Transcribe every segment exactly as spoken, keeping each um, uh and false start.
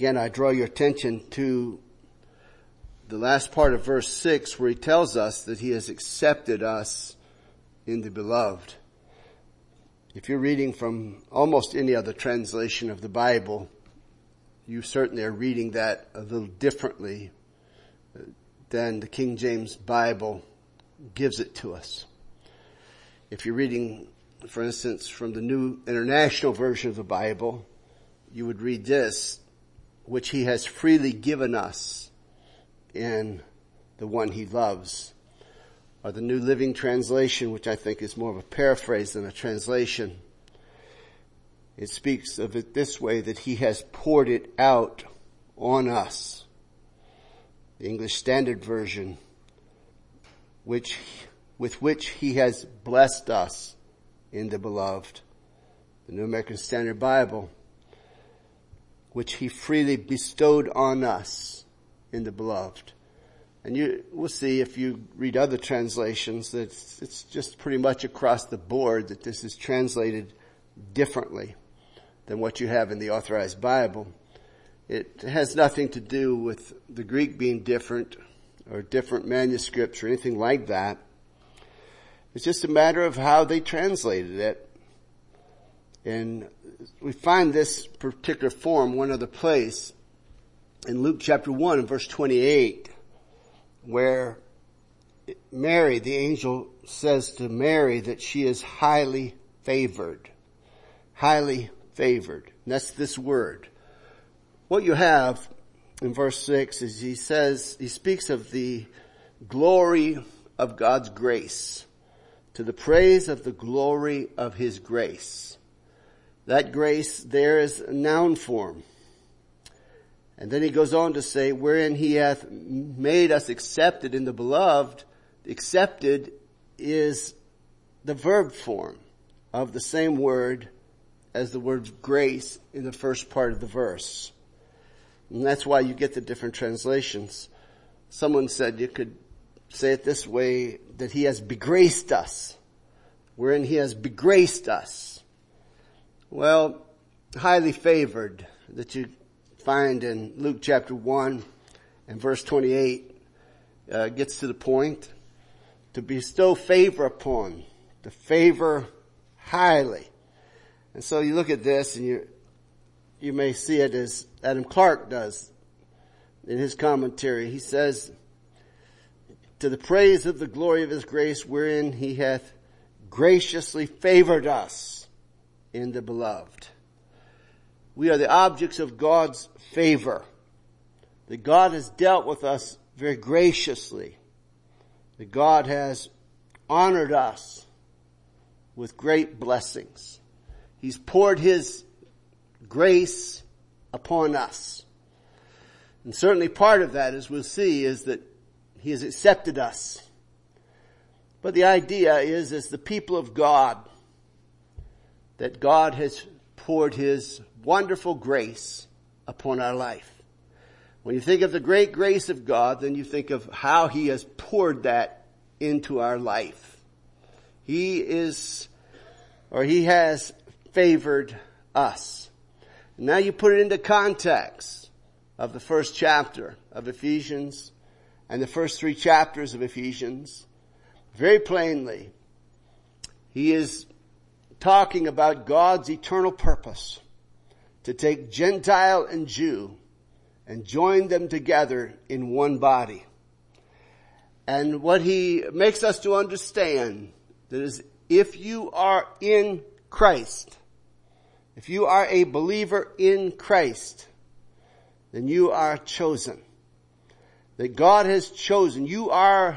again, I draw your attention to the last part of verse six, where he tells us that he has accepted us in the beloved. If you're reading from almost any other translation of the Bible, you certainly are reading that a little differently than the King James Bible gives it to us. If you're reading, for instance, from the New International Version of the Bible, you would read this, which he has freely given us in the one he loves. Or the New Living Translation, which I think is more of a paraphrase than a translation. It speaks of it this way, that he has poured it out on us. The English Standard Version, which, with which he has blessed us in the beloved. The New American Standard Bible, which he freely bestowed on us in the beloved. And you will see if you read other translations that it's, it's just pretty much across the board that this is translated differently than what you have in the Authorized Bible. It has nothing to do with the Greek being different or different manuscripts or anything like that. It's just a matter of how they translated it. And we find this particular form one other place in Luke chapter one and verse twenty-eight, where Mary, the angel says to Mary that she is highly favored. Highly favored. And that's this word. What you have in verse six is he says, he speaks of the glory of God's grace, to the praise of the glory of his grace. That grace there is a noun form. And then he goes on to say, wherein he hath made us accepted in the beloved. Accepted is the verb form of the same word as the word grace in the first part of the verse. And that's why you get the different translations. Someone said you could say it this way, that he has begraced us, wherein he has begraced us. Well, highly favored that you find in Luke chapter one and verse twenty-eight uh, gets to the point. To bestow favor upon, to favor highly. And so you look at this and you you may see it as Adam Clarke does in his commentary. He says, to the praise of the glory of his grace, wherein he hath graciously favored us in the beloved. We are the objects of God's favor. That God has dealt with us very graciously. That God has honored us with great blessings. He's poured his grace upon us. And certainly part of that, as we'll see, is that he has accepted us. But the idea is, as the people of God, that God has poured his wonderful grace upon our life. When you think of the great grace of God, then you think of how he has poured that into our life. He is, or he has favored us. Now you put it into context of the first chapter of Ephesians and the first three chapters of Ephesians. Very plainly, he is talking about God's eternal purpose to take Gentile and Jew and join them together in one body. And what he makes us to understand, that is, if you are in Christ, if you are a believer in Christ, then you are chosen. That God has chosen. You are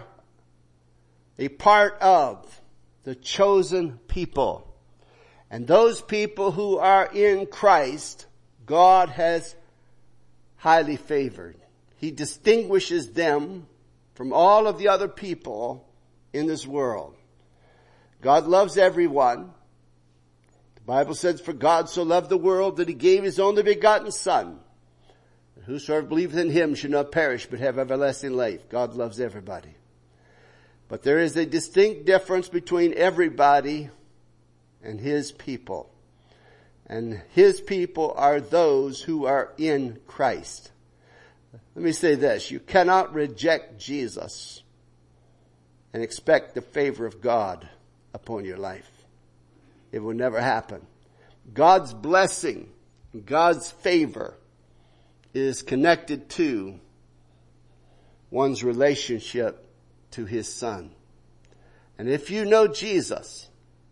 a part of the chosen people. And those people who are in Christ, God has highly favored. He distinguishes them from all of the other people in this world. God loves everyone. The Bible says, for God so loved the world that he gave his only begotten Son. Whosoever believeth in him should not perish but have everlasting life. God loves everybody. But there is a distinct difference between everybody and his people. And his people are those who are in Christ. Let me say this. You cannot reject Jesus and expect the favor of God upon your life. It will never happen. God's blessing, God's favor is connected to one's relationship to his Son. And if you know Jesus,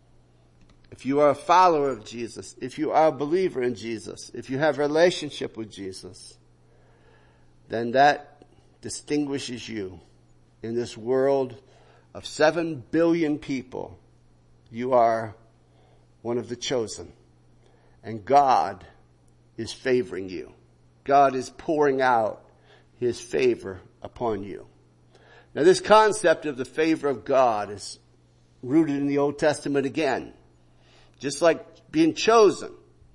if you are a follower of Jesus, if you are a believer in Jesus, if you have a relationship with Jesus, then that distinguishes you in this world of seven billion people. You are one of the chosen. And God is favoring you. God is pouring out his favor upon you. Now this concept of the favor of God is rooted in the Old Testament again. Just like being chosen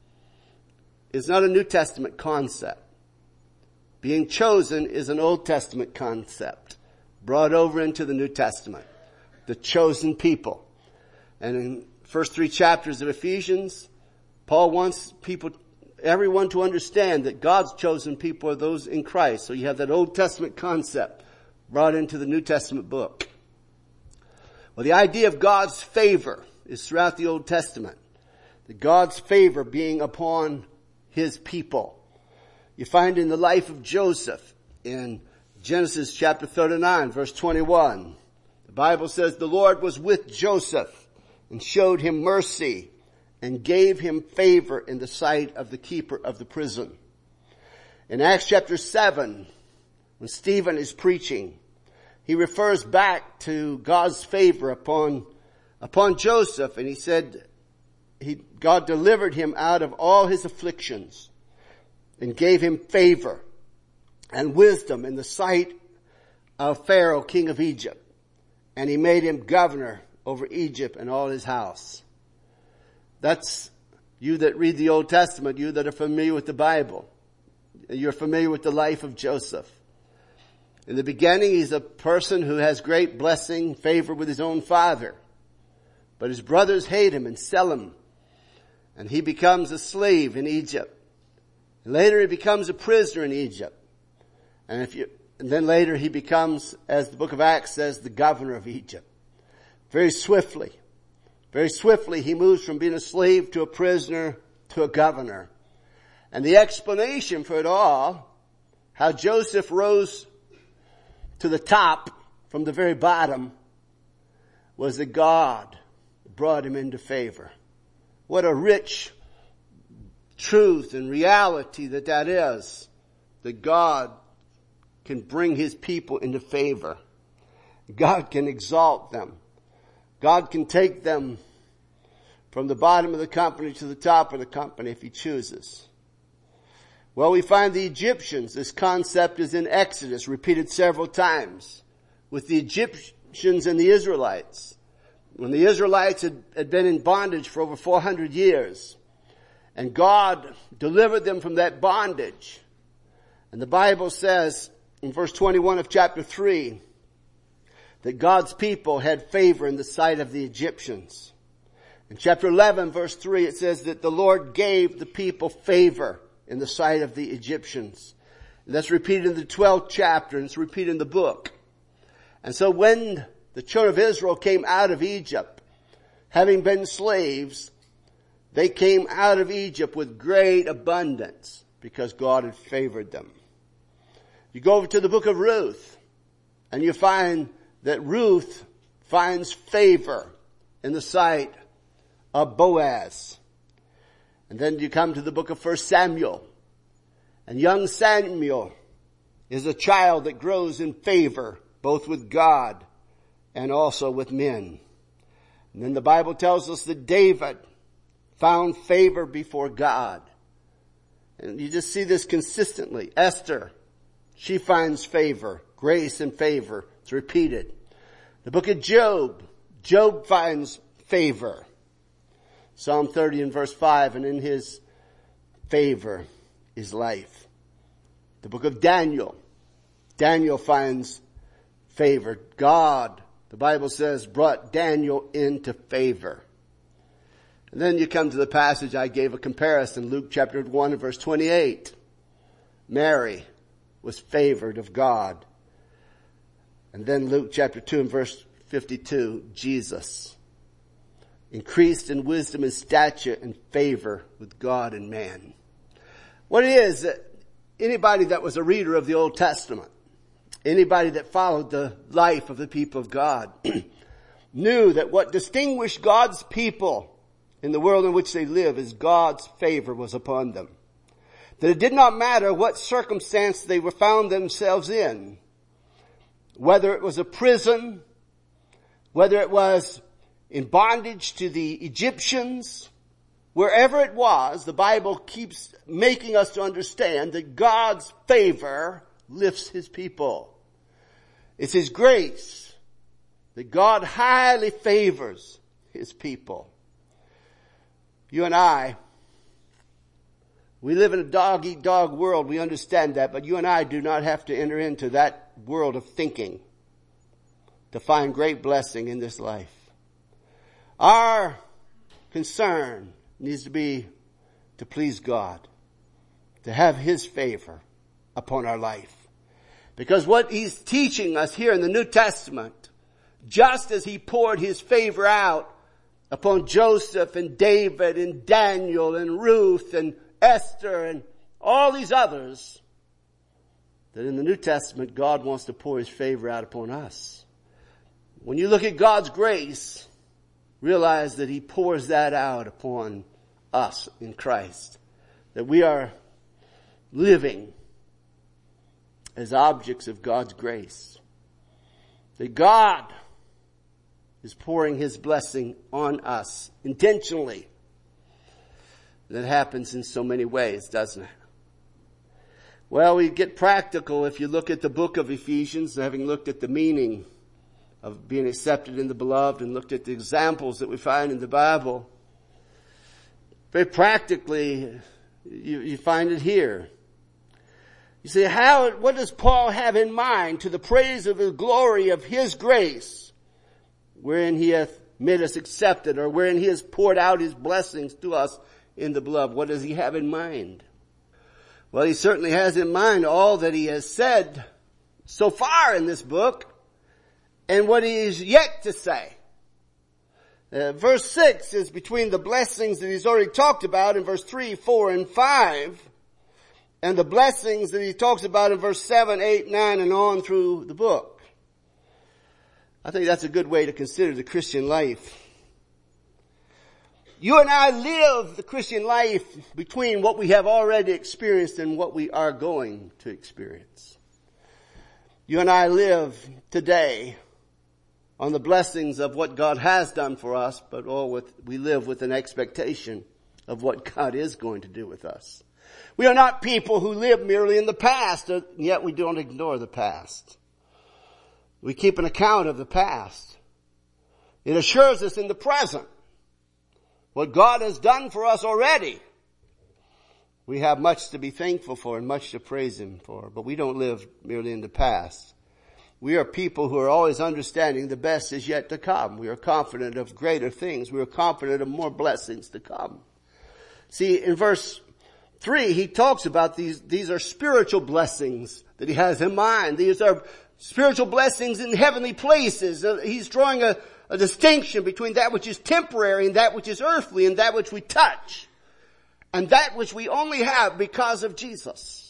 is not a New Testament concept. Being chosen is an Old Testament concept brought over into the New Testament. The chosen people. And in the first three chapters of Ephesians, Paul wants people, everyone to understand that God's chosen people are those in Christ. So you have that Old Testament concept brought into the New Testament book. Well, the idea of God's favor is throughout the Old Testament. The God's favor being upon his people. You find in the life of Joseph in Genesis chapter thirty-nine, verse twenty-one. The Bible says, the Lord was with Joseph and showed him mercy and gave him favor in the sight of the keeper of the prison. In Acts chapter seven, when Stephen is preaching, he refers back to God's favor upon, upon Joseph, and he said, he, God delivered him out of all his afflictions and gave him favor and wisdom in the sight of Pharaoh, king of Egypt. And he made him governor over Egypt and all his house. That's you that read the Old Testament, you that are familiar with the Bible. You're familiar with the life of Joseph. In the beginning, he's a person who has great blessing, favor with his own father. But his brothers hate him and sell him. And he becomes a slave in Egypt. And later he becomes a prisoner in Egypt. And if you, and then later he becomes, as the book of Acts says, the governor of Egypt. Very swiftly. Very swiftly he moves from being a slave to a prisoner to a governor. And the explanation for it all, how Joseph rose to the top from the very bottom, was that God brought him into favor. What a rich truth and reality that that is. That God can bring his people into favor. God can exalt them. God can take them from the bottom of the company to the top of the company if he chooses. Well, we find the Egyptians. This concept is in Exodus, repeated several times, with the Egyptians and the Israelites. When the Israelites had, had been in bondage for over four hundred years, and God delivered them from that bondage. And the Bible says in verse twenty-one of chapter three, that God's people had favor in the sight of the Egyptians. In chapter eleven, verse three, it says that the Lord gave the people favor in the sight of the Egyptians. And that's repeated in the twelfth chapter, and it's repeated in the book. And so when the children of Israel came out of Egypt, having been slaves, they came out of Egypt with great abundance because God had favored them. You go over to the book of Ruth, and you find that Ruth finds favor in the sight of Boaz. And then you come to the book of First Samuel. And young Samuel is a child that grows in favor, both with God and also with men. And then the Bible tells us that David found favor before God. And you just see this consistently. Esther, she finds favor, grace and favor. It's repeated. The book of Job, Job finds favor. Psalm thirty and verse five, and in his favor is life. The book of Daniel, Daniel finds favor. God, the Bible says, brought Daniel into favor. And then you come to the passage I gave a comparison, Luke chapter one and verse twenty-eight. Mary was favored of God. And then Luke chapter two and verse fifty-two, Jesus increased in wisdom and stature and favor with God and man. What it is, anybody that was a reader of the Old Testament, anybody that followed the life of the people of God, knew that what distinguished God's people in the world in which they live is God's favor was upon them. That it did not matter what circumstance they were found themselves in, whether it was a prison, whether it was in bondage to the Egyptians, wherever it was, the Bible keeps making us to understand that God's favor lifts his people. It's his grace that God highly favors his people. You and I, we live in a dog-eat-dog world. We understand that, but you and I do not have to enter into that world of thinking to find great blessing in this life. Our concern needs to be to please God, to have his favor upon our life. Because what he's teaching us here in the New Testament, just as he poured his favor out upon Joseph and David and Daniel and Ruth and Esther and all these others, that in the New Testament God wants to pour his favor out upon us. When you look at God's grace, realize that he pours that out upon us in Christ. That we are living as objects of God's grace. That God is pouring his blessing on us intentionally. That happens in so many ways, doesn't it? Well, we get practical if you look at the book of Ephesians, having looked at the meaning of being accepted in the beloved and looked at the examples that we find in the Bible. Very practically, you, you find it here. You say, how, what does Paul have in mind to the praise of the glory of his grace, wherein he hath made us accepted, or wherein he has poured out his blessings to us in the beloved? What does he have in mind? Well, he certainly has in mind all that he has said so far in this book, and what he is yet to say. Uh, verse six is between the blessings that he's already talked about in verse three, four, and five, and the blessings that he talks about in verse seven, eight, nine, and on through the book. I think that's a good way to consider the Christian life. You and I live the Christian life between what we have already experienced and what we are going to experience. You and I live today on the blessings of what God has done for us, but all with, we live with an expectation of what God is going to do with us. We are not people who live merely in the past, and yet we don't ignore the past. We keep an account of the past. It assures us in the present what God has done for us already. We have much to be thankful for and much to praise him for, but we don't live merely in the past. We are people who are always understanding the best is yet to come. We are confident of greater things. We are confident of more blessings to come. See, in verse three, he talks about these, these are spiritual blessings that he has in mind. These are spiritual blessings in heavenly places. He's drawing a, a distinction between that which is temporary and that which is earthly and that which we touch and that which we only have because of Jesus.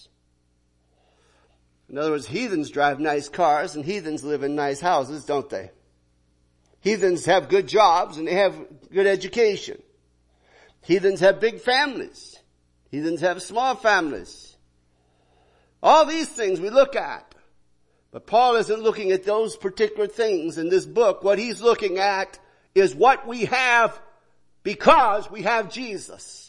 In other words, heathens drive nice cars and heathens live in nice houses, don't they? Heathens have good jobs and they have good education. Heathens have big families. Heathens have small families. All these things we look at. But Paul isn't looking at those particular things in this book. What he's looking at is what we have because we have Jesus.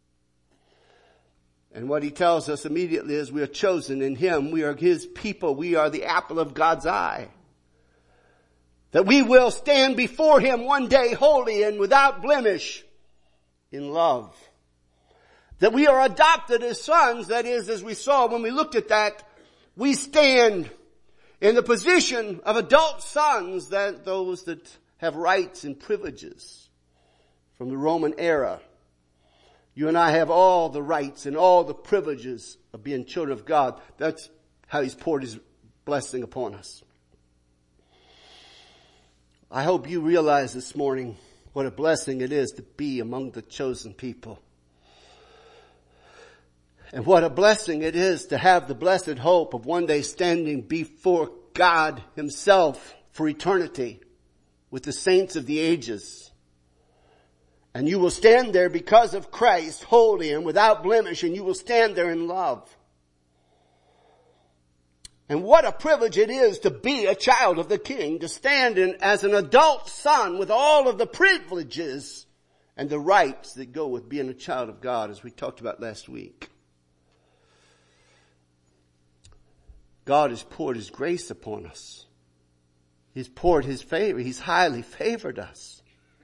And what he tells us immediately is we are chosen in him. We are his people. We are the apple of God's eye. That we will stand before him one day holy and without blemish in love. That we are adopted as sons. That is, as we saw when we looked at that, we stand in the position of adult sons, that those that have rights and privileges from the Roman era. You and I have all the rights and all the privileges of being children of God. That's how he's poured his blessing upon us. I hope you realize this morning what a blessing it is to be among the chosen people. And what a blessing it is to have the blessed hope of one day standing before God himself for eternity with the saints of the ages. And you will stand there because of Christ, holy and without blemish, and you will stand there in love. And what a privilege it is to be a child of the King, to stand in as an adult son with all of the privileges and the rights that go with being a child of God, as we talked about last week. God has poured his grace upon us. He's poured his favor. He's highly favored us.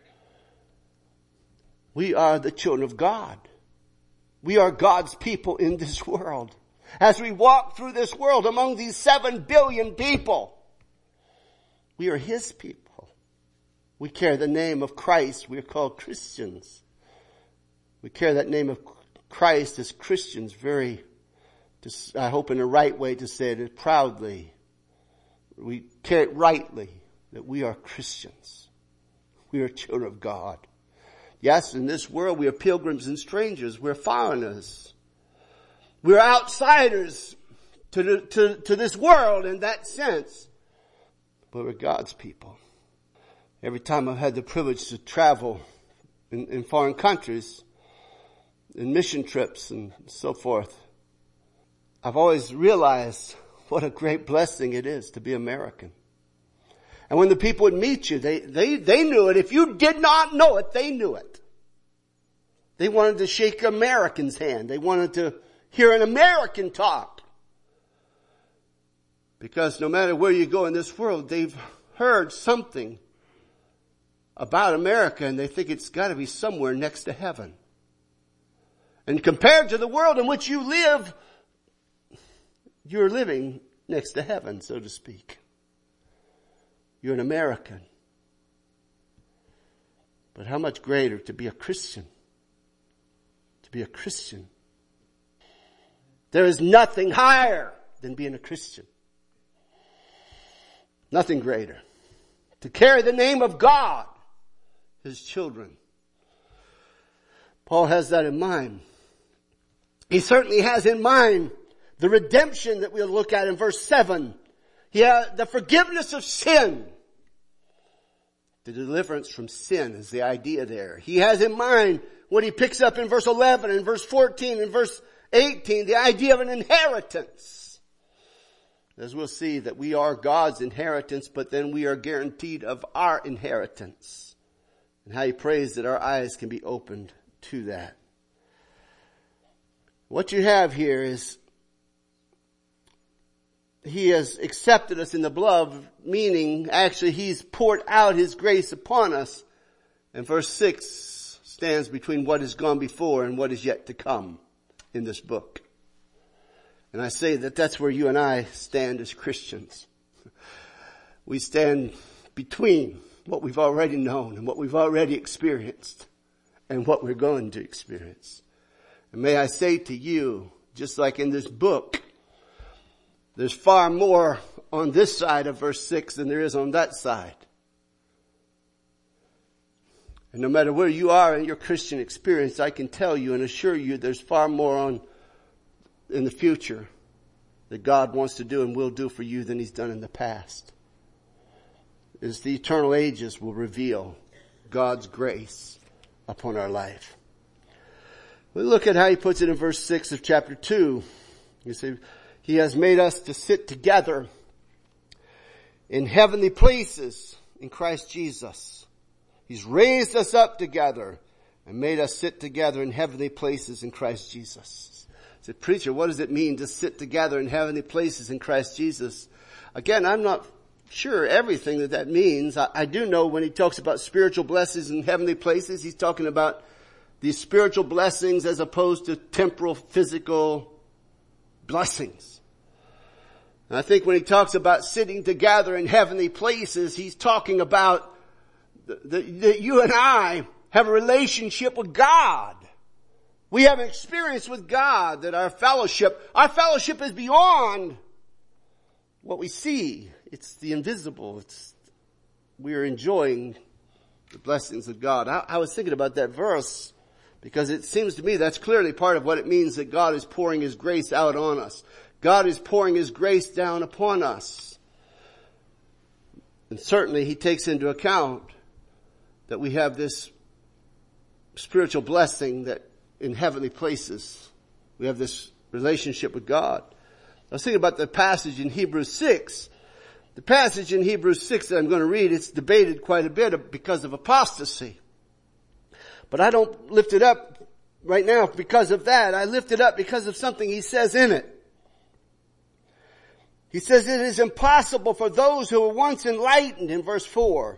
We are the children of God. We are God's people in this world. As we walk through this world among these seven billion people, we are his people. We carry the name of Christ. We are called Christians. We carry that name of Christ as Christians very, I hope in the right way to say it, proudly. We carry it rightly that we are Christians. We are children of God. Yes, in this world we are pilgrims and strangers. We're foreigners. We're outsiders to, the, to, to this world in that sense. But we're God's people. Every time I've had the privilege to travel in, in foreign countries, in mission trips and so forth, I've always realized what a great blessing it is to be American. And when the people would meet you, they, they, they knew it. If you did not know it, they knew it. They wanted to shake an American's hand. They wanted to hear an American talk. Because no matter where you go in this world, they've heard something about America and they think it's got to be somewhere next to heaven. And compared to the world in which you live, you're living next to heaven, so to speak. You're an American. But how much greater to be a Christian? To be a Christian. There is nothing higher than being a Christian. Nothing greater. To carry the name of God, his children. Paul has that in mind. He certainly has in mind the redemption that we'll look at in verse seven. Yeah, the forgiveness of sin. The deliverance from sin is the idea there. He has in mind what he picks up in verse eleven and verse fourteen and verse eighteen, the idea of an inheritance. As we'll see that we are God's inheritance, but then we are guaranteed of our inheritance. And how he prays that our eyes can be opened to that. What you have here is he has accepted us in the beloved, meaning actually he's poured out his grace upon us. And verse six stands between what has gone before and what is yet to come in this book. And I say that that's where you and I stand as Christians. We stand between what we've already known and what we've already experienced and what we're going to experience. And may I say to you, just like in this book, there's far more on this side of verse six than there is on that side. And no matter where you are in your Christian experience, I can tell you and assure you there's far more on in the future that God wants to do and will do for you than he's done in the past. As the eternal ages will reveal God's grace upon our life. We look at how he puts it in verse six of chapter two. You see, he has made us to sit together in heavenly places in Christ Jesus. He's raised us up together and made us sit together in heavenly places in Christ Jesus. I said, preacher, what does it mean to sit together in heavenly places in Christ Jesus? Again, I'm not sure everything that that means. I, I do know when he talks about spiritual blessings in heavenly places, he's talking about these spiritual blessings as opposed to temporal, physical blessings. And I think when he talks about sitting together in heavenly places, he's talking about that you and I have a relationship with God. We have an experience with God that our fellowship, our fellowship is beyond what we see. It's the invisible. It's, we are enjoying the blessings of God. I, I was thinking about that verse because it seems to me that's clearly part of what it means that God is pouring His grace out on us. God is pouring His grace down upon us. And certainly He takes into account that we have this spiritual blessing that in heavenly places. We have this relationship with God. I was thinking about the passage in Hebrews six. The passage in Hebrews six that I'm going to read, it's debated quite a bit because of apostasy. But I don't lift it up right now because of that. I lift it up because of something he says in it. He says it is impossible for those who were once enlightened in verse four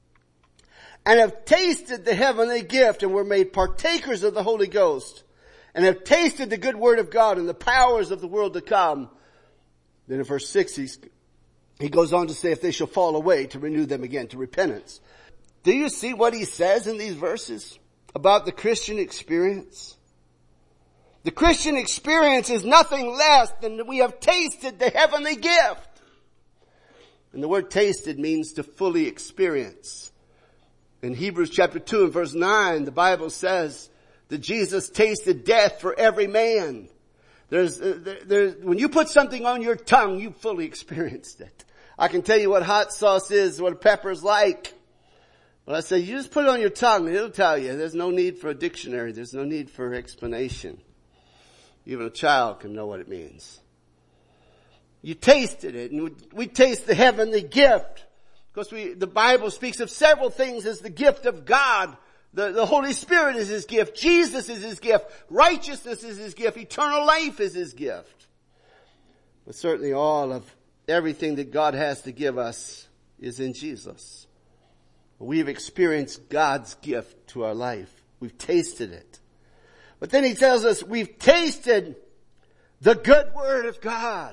and have tasted the heavenly gift and were made partakers of the Holy Ghost and have tasted the good word of God and the powers of the world to come. Then in verse six, he's, he goes on to say, if they shall fall away, to renew them again to repentance. Do you see what he says in these verses about the Christian experience? The Christian experience is nothing less than that we have tasted the heavenly gift. And the word tasted means to fully experience. In Hebrews chapter two and verse nine, the Bible says that Jesus tasted death for every man. There's, uh, there, there's, when you put something on your tongue, you fully experienced it. I can tell you what hot sauce is, what a pepper's like. Well, I say, you just put it on your tongue and it'll tell you. There's no need for a dictionary. There's no need for explanation. Even a child can know what it means. You tasted it, and we, we taste the heavenly gift. Because we, the Bible speaks of several things as the gift of God. The, the Holy Spirit is His gift. Jesus is His gift. Righteousness is His gift. Eternal life is His gift. But certainly all of everything that God has to give us is in Jesus. We've experienced God's gift to our life. We've tasted it. But then He tells us we've tasted the good word of God.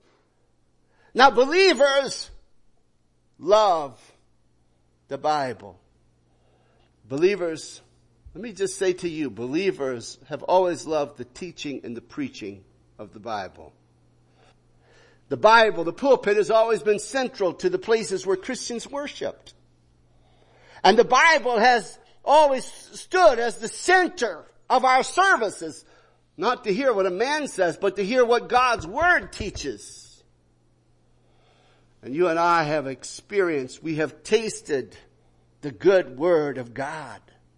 Now believers love the Bible. Believers, let me just say to you, believers have always loved the teaching and the preaching of the Bible. The Bible, the pulpit, has always been central to the places where Christians worshiped. And the Bible has always stood as the center of our services, not to hear what a man says, but to hear what God's Word teaches. And you and I have experienced, we have tasted the good Word of God.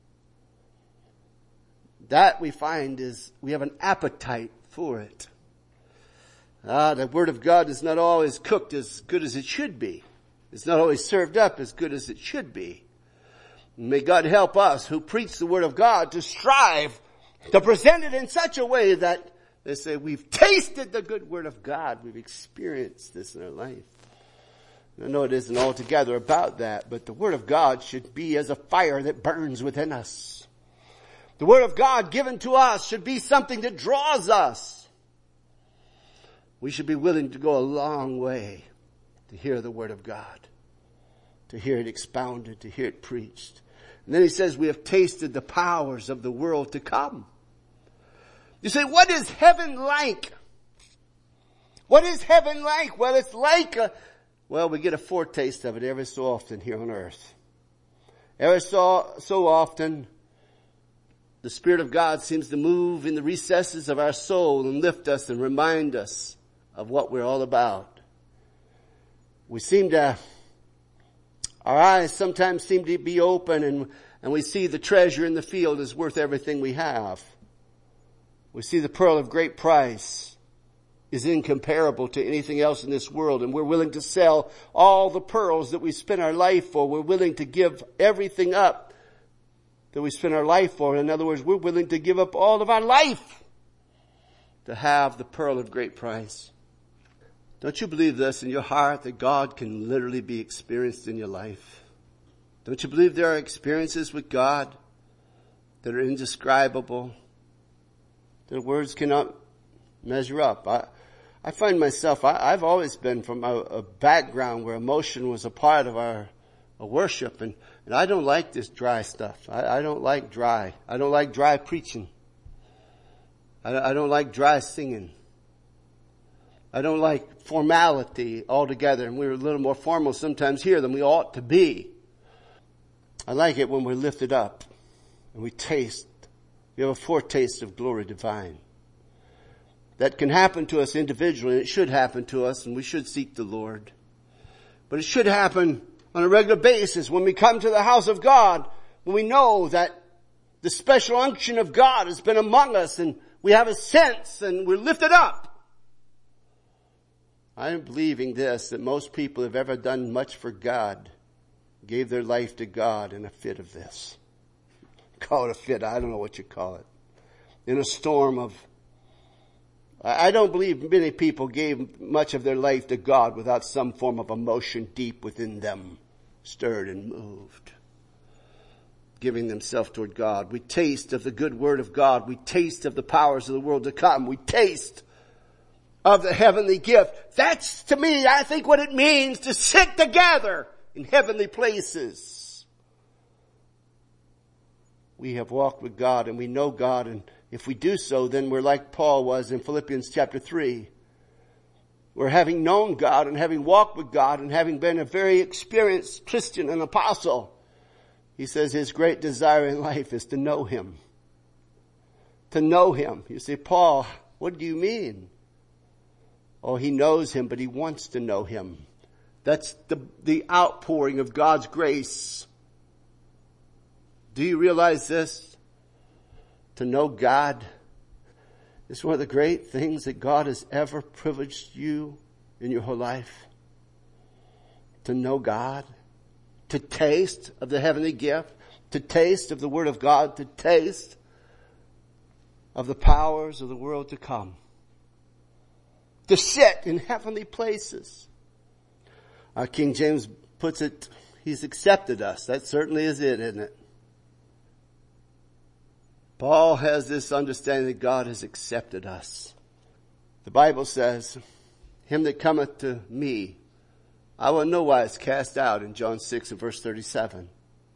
That we find is, we have an appetite for it. Ah, the Word of God is not always cooked as good as it should be. It's not always served up as good as it should be. May God help us who preach the Word of God to strive to present it in such a way that they say, we've tasted the good Word of God. We've experienced this in our life. I know it isn't altogether about that, but the Word of God should be as a fire that burns within us. The Word of God given to us should be something that draws us. We should be willing to go a long way to hear the Word of God, to hear it expounded, to hear it preached. And then he says we have tasted the powers of the world to come. You say, what is heaven like? What is heaven like? Well, it's like a Well, we get a foretaste of it every so often here on earth. Every so, so often, the Spirit of God seems to move in the recesses of our soul and lift us and remind us of what we're all about. We seem to, our eyes sometimes seem to be open and, and we see the treasure in the field is worth everything we have. We see the pearl of great price is incomparable to anything else in this world, and we're willing to sell all the pearls that we spend our life for. We're willing to give everything up that we spend our life for. In other words, we're willing to give up all of our life to have the pearl of great price. Don't you believe this in your heart, that God can literally be experienced in your life? Don't you believe there are experiences with God that are indescribable, that words cannot measure up? I, I find myself, I, I've always been from a, a background where emotion was a part of our, a worship. And, and I don't like this dry stuff. I, I don't like dry. I don't like dry preaching. I, I don't like dry singing. I don't like formality altogether. And we're a little more formal sometimes here than we ought to be. I like it when we're lifted up and we taste. We have a foretaste of glory divine. That can happen to us individually, and it should happen to us, and we should seek the Lord. But it should happen on a regular basis when we come to the house of God, when we know that the special unction of God has been among us, and we have a sense, and we're lifted up. I am believing this, that most people who have ever done much for God gave their life to God in a fit of this. Call it a fit, I don't know what you call it. In a storm of I don't believe many people gave much of their life to God without some form of emotion deep within them, stirred and moved, giving themselves toward God. We taste of the good word of God. We taste of the powers of the world to come. We taste of the heavenly gift. That's, to me, I think what it means to sit together in heavenly places. We have walked with God and we know God, and if we do so, then we're like Paul was in Philippians chapter three. We're having known God and having walked with God and having been a very experienced Christian and apostle. He says his great desire in life is to know Him. To know Him. You say, Paul, what do you mean? Oh, he knows Him, but he wants to know Him. That's the, the outpouring of God's grace. Do you realize this? To know God is one of the great things that God has ever privileged you in your whole life. To know God, to taste of the heavenly gift, to taste of the Word of God, to taste of the powers of the world to come. To sit in heavenly places. Our King James puts it, He's accepted us. That certainly is it, isn't it? Paul has this understanding that God has accepted us. The Bible says, him that cometh to me, I will in no wise cast out, in John six and verse thirty-seven.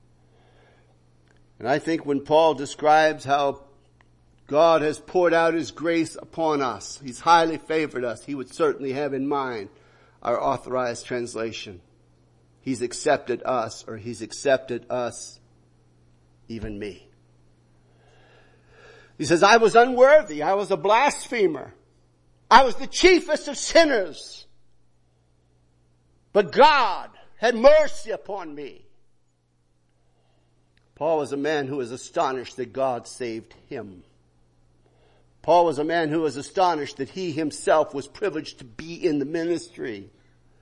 And I think when Paul describes how God has poured out His grace upon us, He's highly favored us, he would certainly have in mind our authorized translation. He's accepted us, or He's accepted us, even me. He says, I was unworthy. I was a blasphemer. I was the chiefest of sinners. But God had mercy upon me. Paul was a man who was astonished that God saved him. Paul was a man who was astonished that he himself was privileged to be in the ministry.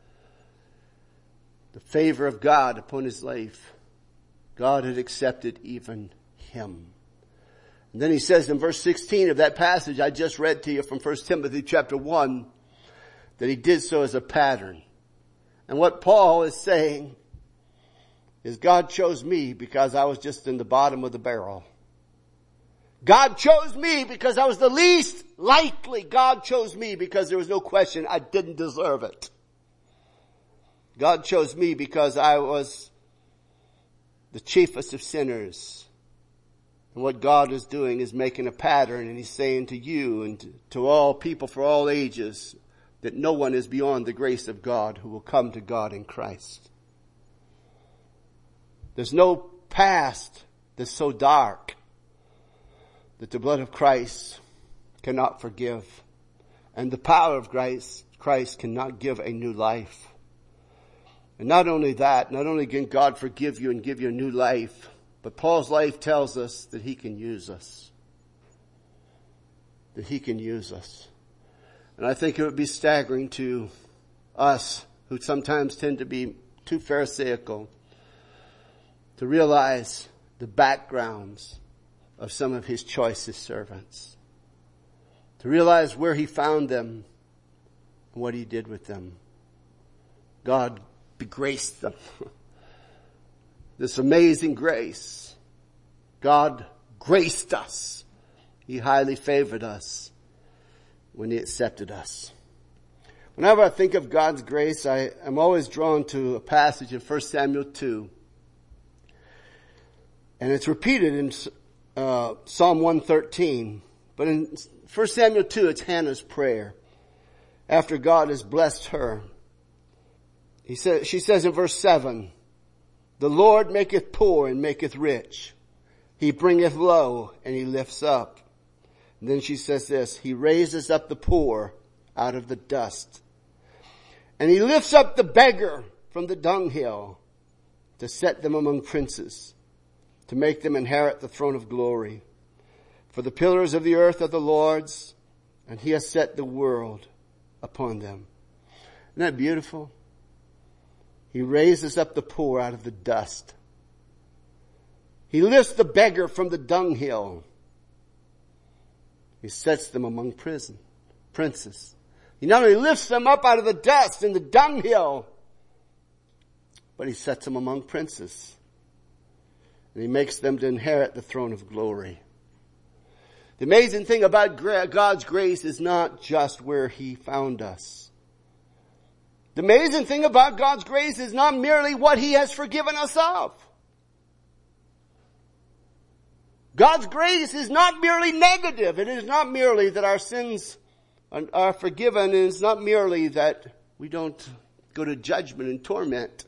The favor of God upon his life. God had accepted even him. And then he says in verse sixteen of that passage I just read to you from First Timothy chapter one, that he did so as a pattern. And what Paul is saying is God chose me because I was just in the bottom of the barrel. God chose me because I was the least likely. God chose me because there was no question I didn't deserve it. God chose me because I was the chiefest of sinners. And what God is doing is making a pattern, and He's saying to you and to, to all people for all ages that no one is beyond the grace of God who will come to God in Christ. There's no past that's so dark that the blood of Christ cannot forgive. And the power of Christ, Christ cannot give a new life. And not only that, not only can God forgive you and give you a new life, but Paul's life tells us that he can use us. That he can use us. And I think it would be staggering to us who sometimes tend to be too pharisaical to realize the backgrounds of some of his choicest servants. To realize where he found them and what he did with them. God begraced them. This amazing grace. God graced us. He highly favored us when He accepted us. Whenever I think of God's grace, I am always drawn to a passage in First Samuel two. And it's repeated in uh, Psalm one thirteen. But in First Samuel two, it's Hannah's prayer. After God has blessed her. He says, she says in verse seven, the Lord maketh poor and maketh rich. He bringeth low and he lifts up. And then she says this, he raises up the poor out of the dust. And he lifts up the beggar from the dunghill to set them among princes, to make them inherit the throne of glory. For the pillars of the earth are the Lord's, and he has set the world upon them. Isn't that beautiful? He raises up the poor out of the dust. He lifts the beggar from the dunghill. He sets them among prison, princes. He not only lifts them up out of the dust and the dunghill, but he sets them among princes. And he makes them to inherit the throne of glory. The amazing thing about God's grace is not just where he found us. The amazing thing about God's grace is not merely what he has forgiven us of. God's grace is not merely negative. It is not merely that our sins are forgiven. It is not merely that we don't go to judgment and torment.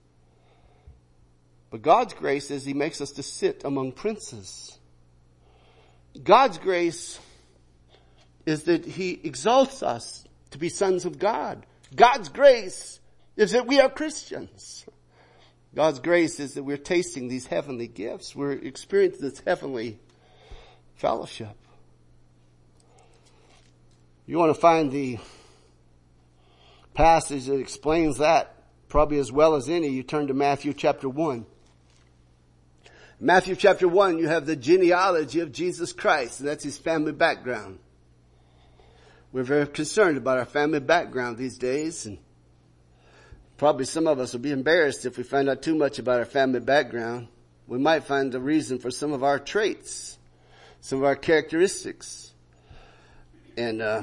But God's grace is he makes us to sit among princes. God's grace is that he exalts us to be sons of God. God's grace is that we are Christians. God's grace is that we're tasting these heavenly gifts. We're experiencing this heavenly fellowship. You want to find the passage that explains that probably as well as any, you turn to Matthew chapter one. Matthew chapter one, you have the genealogy of Jesus Christ, and that's his family background. We're very concerned about our family background these days, and probably some of us will be embarrassed if we find out too much about our family background. We might find a reason for some of our traits, some of our characteristics. And, uh,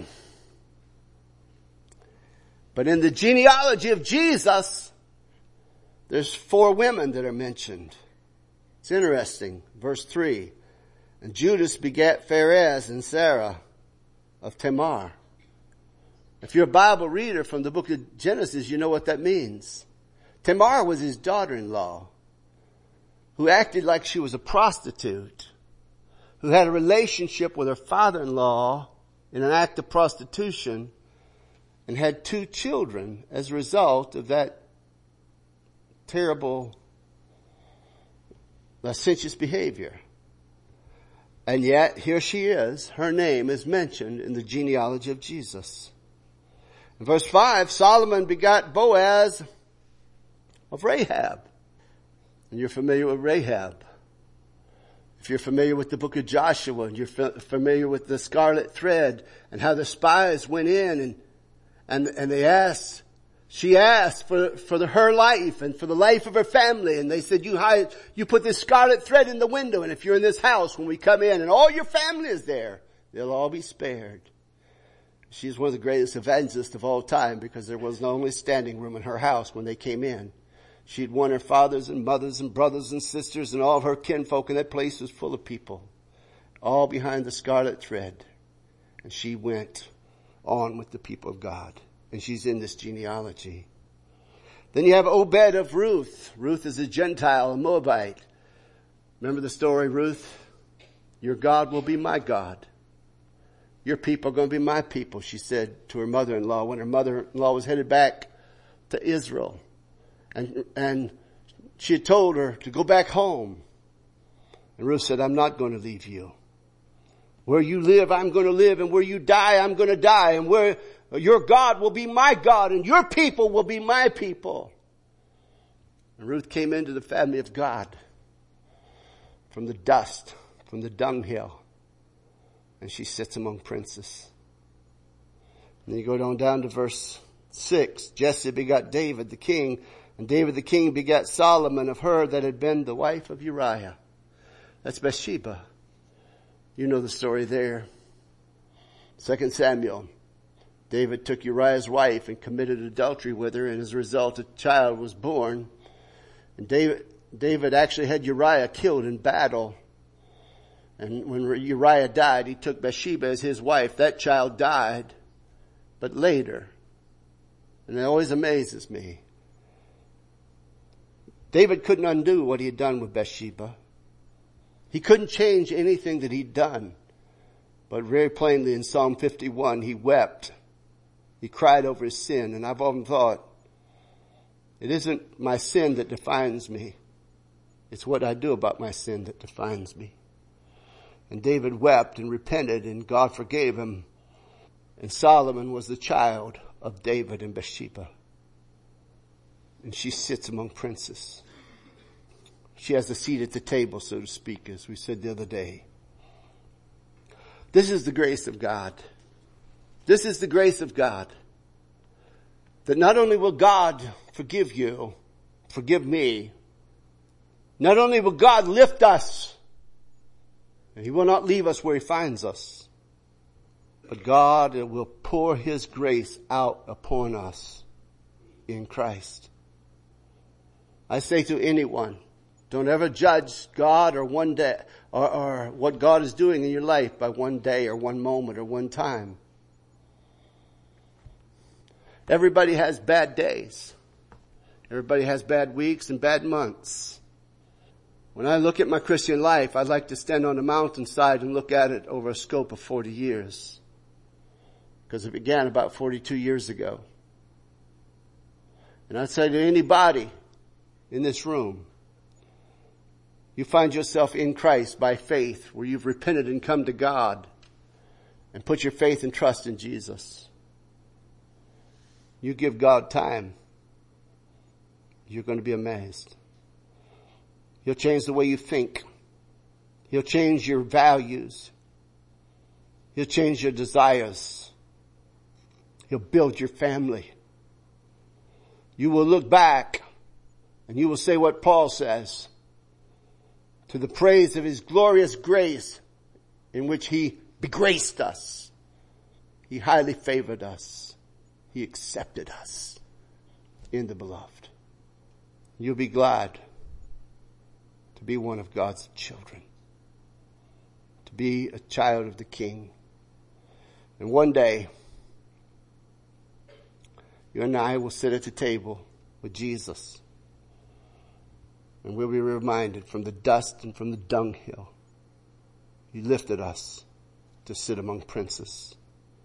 but in the genealogy of Jesus, there's four women that are mentioned. It's interesting. Verse three. And Judas begat Pharez and Sarah of Tamar. If you're a Bible reader from the book of Genesis, you know what that means. Tamar was his daughter-in-law, who acted like she was a prostitute, who had a relationship with her father-in-law in an act of prostitution, and had two children as a result of that terrible licentious behavior. And yet, here she is. Her name is mentioned in the genealogy of Jesus. In verse five, Solomon begot Boaz of Rahab. And you're familiar with Rahab. If you're familiar with the book of Joshua, and you're familiar with the scarlet thread, and how the spies went in and, and, and they asked, she asked for, for the, her life and for the life of her family. And they said, you hide, you put this scarlet thread in the window. And if you're in this house, when we come in and all your family is there, they'll all be spared. She's one of the greatest evangelists of all time because there was no only standing room in her house when they came in. She'd won her fathers and mothers and brothers and sisters and all of her kinfolk, and that place was full of people, all behind the scarlet thread. And she went on with the people of God. And she's in this genealogy. Then you have Obed of Ruth. Ruth is a Gentile, a Moabite. Remember the story, Ruth? Your God will be my God. Your people are going to be my people, she said to her mother-in-law when her mother-in-law was headed back to Israel. And, and she had told her to go back home. And Ruth said, I'm not going to leave you. Where you live, I'm going to live. And where you die, I'm going to die. And where your God will be my God. And your people will be my people. And Ruth came into the family of God from the dust, from the dunghill. And she sits among princes. And then you go down, down to verse six. Jesse begot David the king. And David the king begat Solomon of her that had been the wife of Uriah. That's Bathsheba. You know the story there. Second Samuel. David took Uriah's wife and committed adultery with her, and as a result a child was born. And David, David actually had Uriah killed in battle. And when Uriah died, he took Bathsheba as his wife. That child died, but later. And it always amazes me. David couldn't undo what he had done with Bathsheba. He couldn't change anything that he'd done. But very plainly in Psalm fifty-one, he wept. He cried over his sin. And I've often thought, it isn't my sin that defines me. It's what I do about my sin that defines me. And David wept and repented, and God forgave him. And Solomon was the child of David and Bathsheba. And she sits among princes. She has a seat at the table, so to speak, as we said the other day. This is the grace of God. This is the grace of God. That not only will God forgive you, forgive me, not only will God lift us, and He will not leave us where He finds us, but God will pour His grace out upon us in Christ. I say to anyone, don't ever judge God or one day, or, or what God is doing in your life by one day or one moment or one time. Everybody has bad days. Everybody has bad weeks and bad months. When I look at my Christian life, I'd like to stand on a mountainside and look at it over a scope of forty years. Because it began about forty-two years ago. And I'd say to anybody in this room, you find yourself in Christ by faith, where you've repented and come to God and put your faith and trust in Jesus. You give God time, you're going to be amazed. He'll change the way you think. He'll change your values. He'll change your desires. He'll build your family. You will look back and you will say what Paul says, to the praise of His glorious grace in which He begraced us. He highly favored us. He accepted us in the beloved. You'll be glad to be one of God's children, to be a child of the King. And one day, you and I will sit at the table with Jesus, and we'll be reminded from the dust and from the dunghill, He lifted us to sit among princes.